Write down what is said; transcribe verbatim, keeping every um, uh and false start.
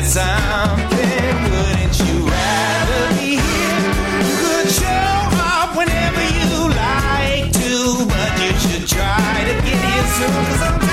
something, wouldn't you rather be here? You could show up whenever you like to, but you should try to get here soon, 'cause I'm